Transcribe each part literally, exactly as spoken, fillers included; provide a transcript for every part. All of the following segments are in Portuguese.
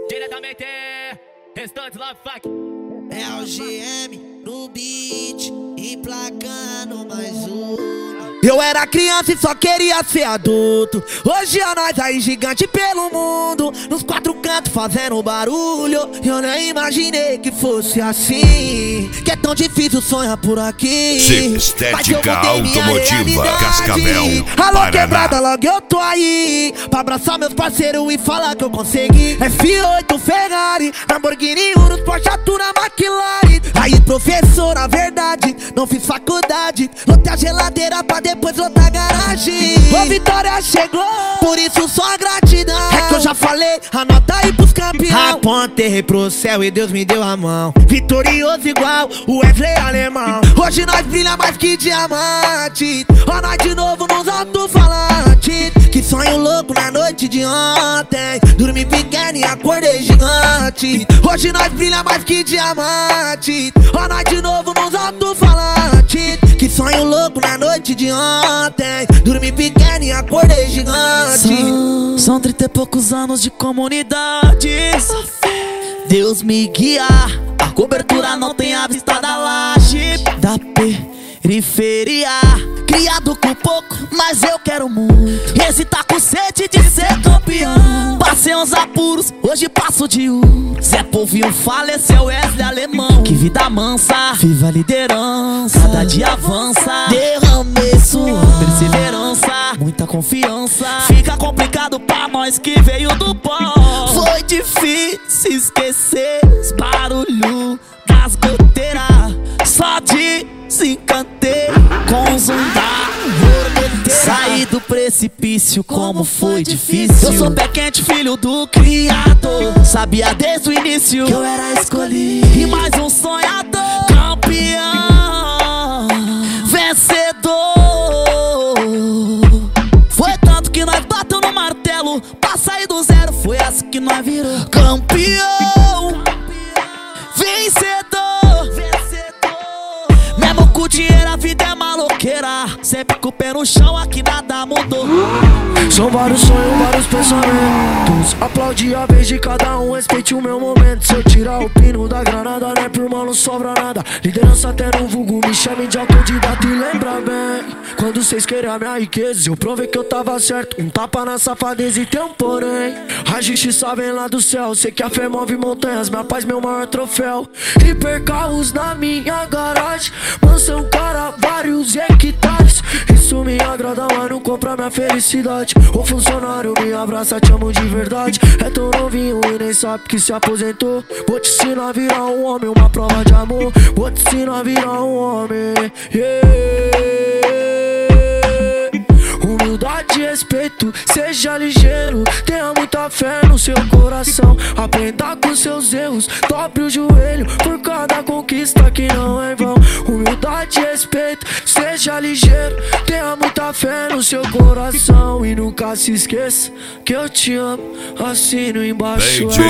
Diretamente, restante Love Fuck. É o G M no beat, emplacando mais um. Eu era criança e só queria ser adulto. Hoje é nós aí gigante pelo mundo, nos quatro cantos fazendo barulho. Eu nem imaginei que fosse assim, que é tão difícil sonhar por aqui. Sim, Estética Automotiva, Cascavel, Alô Paraná. quebrada, logo eu tô aí pra abraçar meus parceiros e falar que eu consegui. F oito Ferrari, Lamborghini, Urus, Porsche, Atura, McLaren. Aí professor, na verdade, não fiz faculdade. Lotei a geladeira pra depois lotar a garagem. A vitória chegou, por isso só gratidão. É que eu já falei, anota aí pros campeão. Apontei pro céu e Deus me deu a mão. Vitorioso igual o Wesley alemão. Hoje nós brilha mais que diamante. Ó nós de novo nos alto-falantes. Que sonho louco na noite de ontem. Dormi pequeno e acordei gigante. Hoje nós brilha mais que diamante. Ó nós de novo nos alto-falantes. Que sonho louco na noite de ontem. Dormi pequeno e acordei gigante. São, são trinta e poucos anos de comunidade. Deus me guia. A cobertura não tem a vista da laje, da periferia. Criado com pouco, mas eu quero muito. Esse tá com sede de ser campeão. Passei uns apuros, hoje passo de um. Zé Povinho faleceu, Wesley alemão. Que vida mansa, viva a liderança. Cada dia avança, derramei suor, perseverança, muita confiança. Fica complicado pra nós que veio do pó. Foi difícil esquecer os barulhos das goteiras. Só desencantei com o zoom da borboleira. Saí do precipício, como foi difícil. Eu sou pé quente, filho do Criador. Sabia desde o início que eu era escolhido. E mais um sonhador, campeão, vencedor. Foi tanto que nós bateu no martelo pra sair do zero. Foi assim que nós virou campeão, vencedor. Mesmo com dinheiro a vida é maloqueira. Sempre com o pé no chão, aqui nada mudou. São vários sonhos, vários pensamentos. Aplaudi a vez de cada um, respeite o meu momento. Se eu tirar o pino da granada, né, por mal não sobra nada. Liderança até no vulgo, me chamem de autodidata. E lembra bem, quando vocês queriam a minha riqueza, eu provei que eu tava certo. Um tapa na safadeza e tem um porém. A justiça vem lá do céu, sei que a fé move montanhas. Minha paz, meu maior troféu. Hiper carros na minha garagem, mansão, cara, vários hectares. Isso me agrada, mas não compra minha felicidade. O funcionário me abraça, te amo de verdade. É tão novinho e nem sabe que se aposentou. Vou te ensinar a virar um homem, uma prova de amor. Vou te ensinar a virar um homem, yeah. Humildade e respeito, seja ligeiro. Tenha muita fé no seu coração. Aprenda com seus erros, dobre o joelho por cada conquista que não é em vão. Humildade e respeito, seja ligeiro. Tenha muita fé no seu coração. E nunca se esqueça que eu te amo. Assino embaixo D J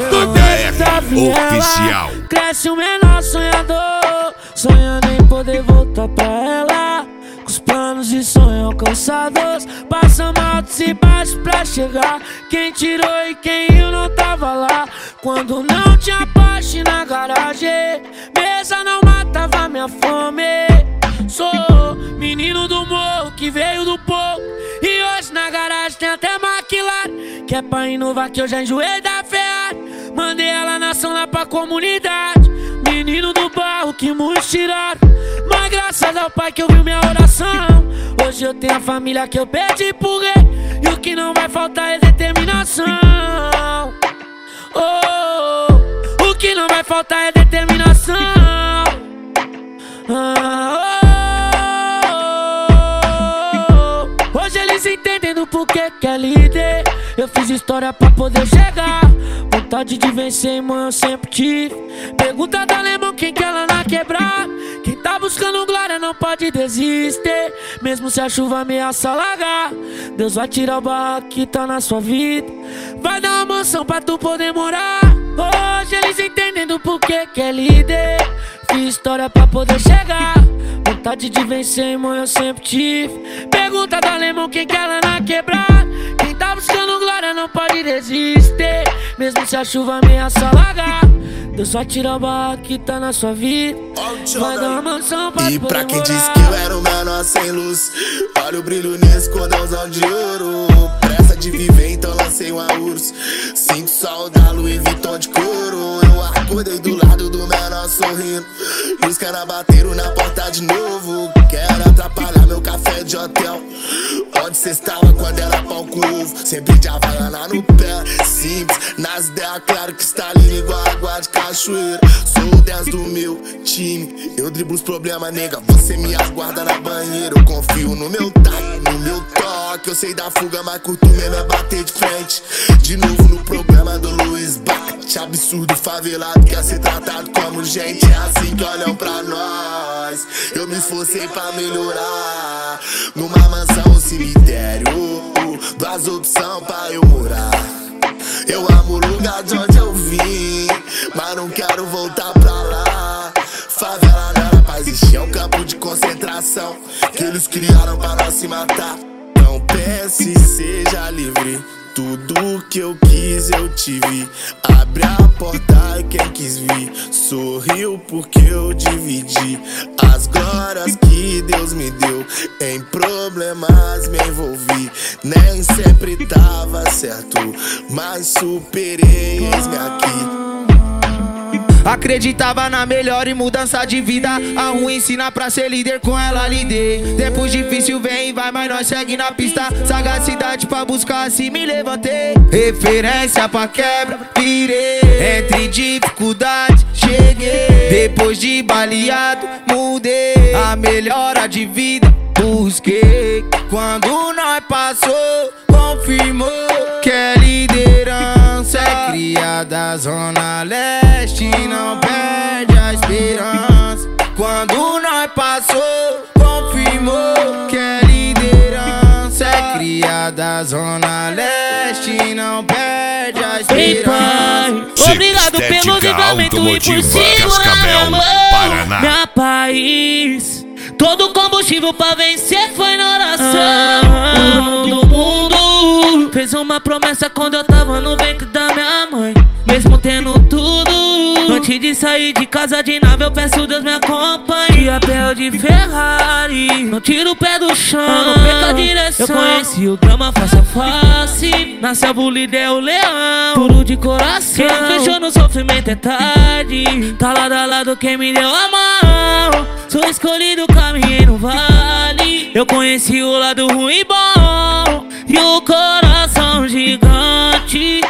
Oficial. Cresce o menor sonhador, sonhando em poder voltar pra ela. Com os planos e sonhos alcançados, passamos altos e baixos pra chegar. Quem tirou e quem eu não tava lá. Quando não tinha Porsche na garagem, mesa não matava minha fome. Sou menino do morro que veio do povo, e hoje na garagem tem até McLaren. Que é pra inovar que eu já enjoei da Ferrari. Mandei ela na ação lá pra comunidade. Menino do barro que muitos tiraram, mas graças ao pai que ouviu minha oração. Hoje eu tenho a família que eu pedi pro rei. E o que não vai faltar é determinação. Oh, o que não vai faltar é determinação. Ah, oh, hoje eles entendem do porquê que é líder. Eu fiz história pra poder chegar. Vontade de vencer, irmão, eu sempre tive. Pergunta da Alemão quem quer lá na quebrada. Quem tá buscando glória não pode desistir, mesmo se a chuva ameaça alagar. Deus vai tirar o barraco que tá na sua vida, vai dar uma mansão pra tu poder morar. Hoje eles entendem do porquê que é líder. Fiz história pra poder chegar. Vontade de vencer, irmão, eu sempre tive. Pergunta do Alemão quem quer lá na quebrada. Quem tá buscando glória não pode desistir, mesmo se a chuva ameaça alagar. Deus só tira a barra que tá na sua vida. Vai dar uma mansão pra E tu pra quem morar. disse que eu era o menor sem luz, olha o brilho nesse cordãozão de ouro. Pressa de viver, então lancei uma urso. Sinto sol da Louis Vuitton de couro. Eu acordei do lado do menor sorrindo, e os caras bateram na porta de novo. Quero atrapalhar meu café de hotel. Onde cê estava quando era pão com ovo? Sempre de Havaiana no pé. Simples, nas ideias, claro que está ali igual água de cachoeira. Sou o dez do meu time, eu driblo os problemas, nega. Você me aguarda na banheira. Eu confio no meu taco, no meu toque. Eu sei da fuga, mas curto mesmo é bater de frente. De novo no programa do Luiz Bate. Absurdo, favelado, quer ser tratado como gente. É assim que olham pra nós. Eu me esforcei pra melhorar. Numa mansão ou cemitério, duas opções pra eu morar. Eu amo o lugar de onde eu vim, mas não quero voltar pra lá. Favela não era pra existir, é um campo de concentração que eles criaram pra nós se matar. Não pense, seja livre. Tudo que eu quis eu tive. Abre a porta e quem quis vir sorriu porque eu dividi as glórias que Deus me deu. Em problemas me envolvi, nem sempre tava certo, mas superei, eis-me aqui. Acreditava na melhor e mudança de vida. A ruim ensina pra ser líder, com ela lidei. Tempos difícil vem e vai, mas nós segue na pista. Sagacidade pra buscar, assim me levantei. Referência pra quebra, virei. Entre dificuldades, cheguei. Depois de baleado, mudei. A melhora de vida, busquei. Quando nós passou, confirmou que é liderança é criada. Zona Leste não perde a esperança. Quando nós passou, confirmou que é liderança é criada. Zona Leste não perde a Ei, pai, esperança. obrigado pelo livramento e por segurar a mão. Meu país, todo combustível pra vencer foi na oração. Do mundo fez uma promessa quando eu tava no ventre da minha mãe. Mesmo tendo tudo, antes de sair de casa de nave, eu peço Deus me acompanhe. De pé ou de Ferrari, não tiro o pé do chão, não perca a direção. Eu conheci o drama face a face, na selva o líder é o leão, puro de coração. Quem fechou no sofrimento é tarde, tá lado a lado quem me deu a mão. Sou escolhido, caminhei no vale. Eu conheci o lado ruim e bom, e o coração gigante,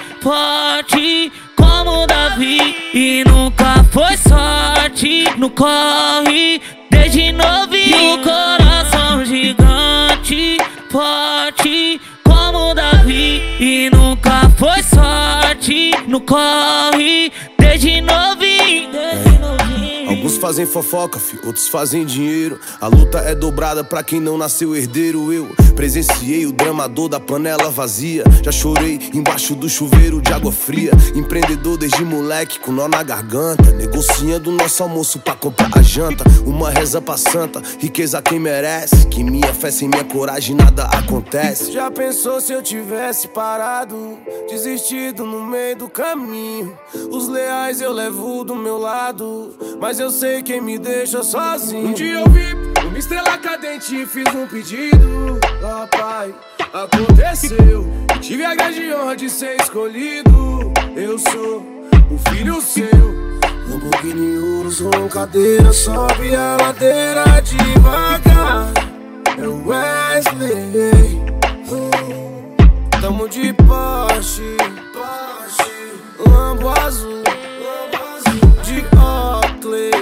forte como Davi. E nunca foi sorte no corre, desde novinho. E o coração gigante, forte como Davi. E nunca foi sorte no corre, desde novinho, desde novinho. Alguns fazem fofoca, fi, outros fazem dinheiro. A luta é dobrada pra quem não nasceu herdeiro. Eu presenciei o dramador da panela vazia. Já chorei embaixo do chuveiro de água fria. Empreendedor desde moleque com nó na garganta, negociando nosso almoço pra comprar a janta. Uma reza pra santa, riqueza quem merece. Que minha fé sem minha coragem nada acontece. Já pensou se eu tivesse parado, desistido no meio do caminho? Os leais eu levo do meu lado, mas eu sei quem me deixa sozinho. Um dia eu vi uma estrela cadente e fiz um pedido. Ó pai, aconteceu. Tive a grande honra de ser escolhido. Eu sou o filho seu. Lamborghini Urus com cadeira, sobe a ladeira devagar. É o Wesley. Tamo de Porsche, Porsche, Lambo azul, de Oakley,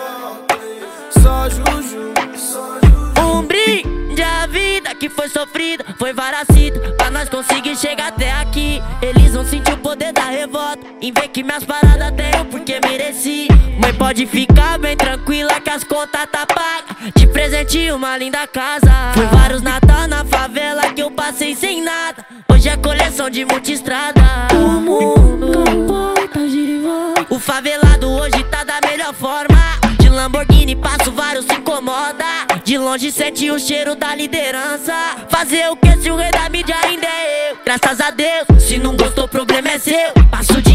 só Juju, só Juju. Um brinde à vida que foi sofrida, foi varacita pra nós conseguir chegar até aqui. Eles vão sentir o poder da revolta em ver que minhas paradas tenho porque mereci. Mãe, pode ficar bem tranquila que as contas tá pagas. Te presente uma linda casa. Foi vários Natal na favela que eu passei sem nada. Hoje é coleção de multistrada. O mundo capota, gira. O favelado hoje tá da melhor forma. De Lamborghini passo vários se incomoda. De longe sente o cheiro da liderança. Fazer o que se o rei da mídia ainda é eu? Graças a Deus, se não gostou o problema é seu. Passo de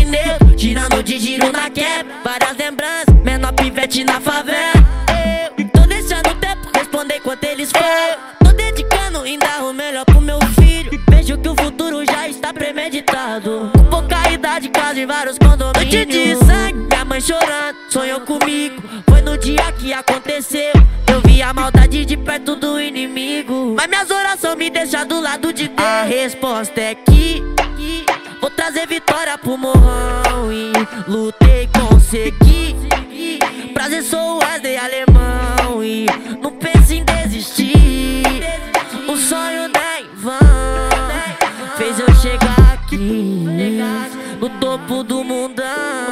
quebra, várias lembranças, menor pivete na favela. Eu tô deixando o tempo responder enquanto eles falam. Tô dedicando ainda o melhor pro meu filho. Vejo que o futuro já está premeditado. Com pouca idade, casa em vários condomínios. Noite de sangue, minha mãe chorando, sonhou comigo. Foi no dia que aconteceu, eu vi a maldade de perto do inimigo. Mas minhas orações me deixam do lado de Deus. A resposta é que, que vou trazer vitória pro morrão. E lutei, consegui. Prazer, sou Wesley Alemão. E não pense em desistir. O sonho não é em vão. Fez eu chegar aqui no topo do mundão.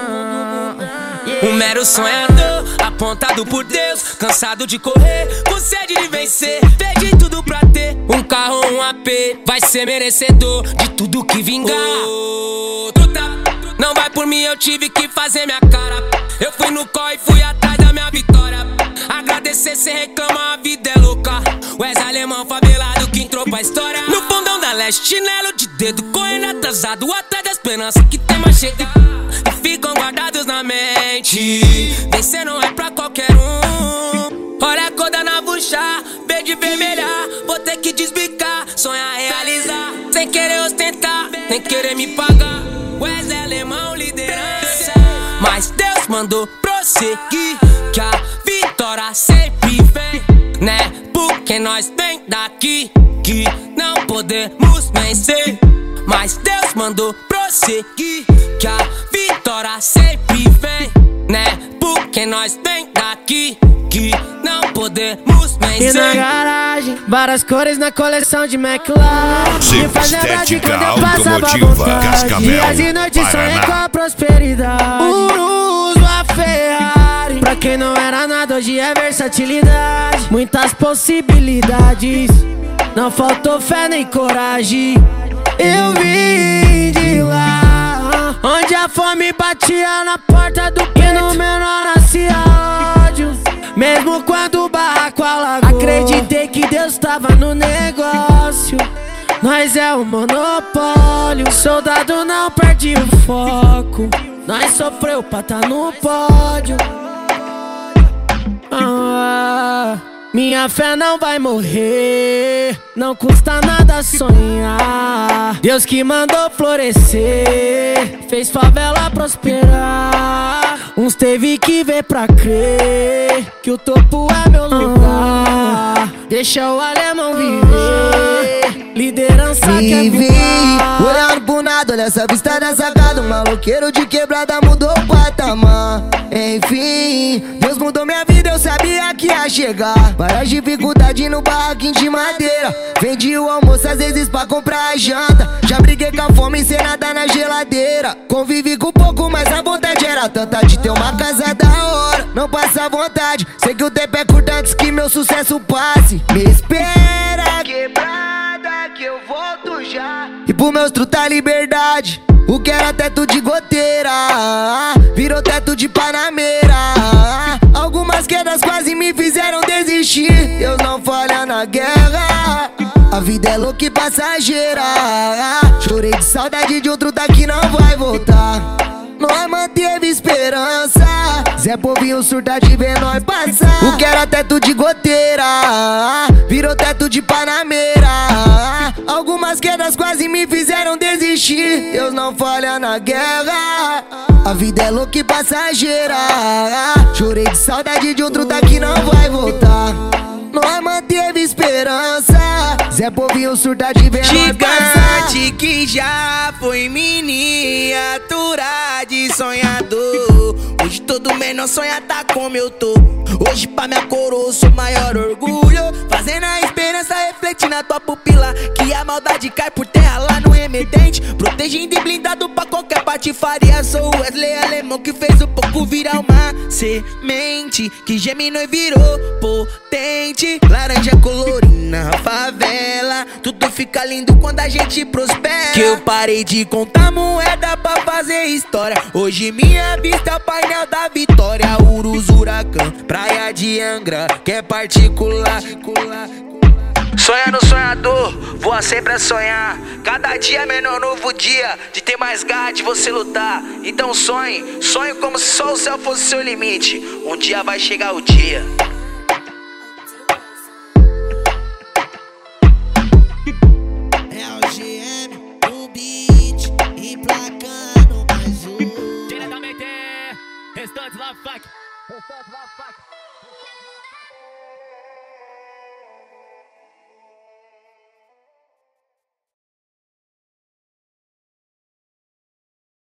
Um mero sonhador, apontado por Deus, cansado de correr, com sede de vencer. Perdi tudo pra ter um carro, um A P. Vai ser merecedor de tudo que vingar. Oh, truta, não vai por mim, eu tive que fazer minha cara. Eu fui no corre e fui atrás da minha vitória. Agradecer, cê reclama, a vida é louca. Wesley Alemão favelado que entrou pra história. No fundão da leste, chinelo de dedo, correndo atrasado, atrás da esperança que tem mais chega. E ficam guardados na mente. Vencer não é pra qualquer um. Olha a cor da navuxa, verde e vermelha. Vou ter que desbicar, sonhar, realizar. Sem querer ostentar, nem querer me pagar. Wesley Alemão, liderança. Mas Deus mandou prosseguir, que a vitória sempre vem, né? Porque nós vem daqui, que não podemos vencer. Mas Deus mandou prosseguir, que a vitória sempre vem, né? Porque nós vem daqui, que não podemos vencer. E na garagem, várias cores na coleção de McLaren. Me faz lembrar de quando eu passava vontade. Cascavel, Dias e noites sonhei com a prosperidade. Urus, uma Ferrari. Pra quem não era nada, hoje é versatilidade. Muitas possibilidades, não faltou fé nem coragem. Eu vim de lá, onde a fome batia na porta do peito, no menor nascia ódio. Mesmo quando o barraco alagou, acreditei que Deus tava no negócio. Nós é um monopólio, soldado não perde o foco. Nós sofreu pra tá no pódio. Ah, minha fé não vai morrer, não custa nada sonhar. Deus que mandou florescer, fez favela prosperar. Uns teve que ver pra crer que o topo é meu lugar. Deixa o alemão viver, liderança quer voar. Olhando pro nada, olha essa vista da sacada. Um maloqueiro de quebrada mudou o patamar. Enfim, Deus mudou minha vida, eu sabia que ia chegar. Várias dificuldades no barraquinho de madeira. Vendi o almoço às vezes pra comprar a janta. Já briguei com a fome sem nada na geladeira. Convivi com pouco, mas a vontade era tanta de ter uma casa da hora. Não passa vontade, sei que o tempo é curto antes que meu sucesso passe. Me espera, quebrada, que eu volto já. E pro meus truta liberdade, o que era teto de goteira virou teto de panameira. Algumas quedas quase me fizeram desistir. Deus não falha na guerra, a vida é louca e passageira. Chorei de saudade de outro daqui não vai voltar. Nós manteve esperança, Zé Povinho surta de ver nós passar. O que era teto de goteira virou teto de panameira. Algumas quedas quase me fizeram desistir. Deus não falha na guerra, a vida é louca e passageira. Chorei de saudade de outro daqui não vai voltar. Nós manteve esperança, Zé Povinho surta de ver nós passar. Gigante que já foi miniatura de sonhador. Hoje todo menor sonha tá como eu tô. Hoje pra minha coroa eu sou maior orgulho. Fazendo a esperança refletir na tua pupila, que a maldade cai por terra lá no emergente. Protegendo e blindado pra qualquer patifaria. Sou o Wesley Alemão que fez o pouco virar uma semente, que germinou e virou potente. Laranja colorina, favela, tudo fica lindo quando a gente prospera. Que eu parei de contar moeda pra fazer história. Hoje minha vista é o painel da vitória. Urus, Huracão, praia de Angra, que é particular. Sonhando sonhador, voa sempre a sonhar. Cada dia é menor novo dia, de ter mais garra de você lutar. Então sonhe, sonhe como se só o céu fosse seu limite. Um dia vai chegar o dia. É o G M, o beat, emplacando mais um. Diretamente, Restante Love Fuck. Restante Love Fuck.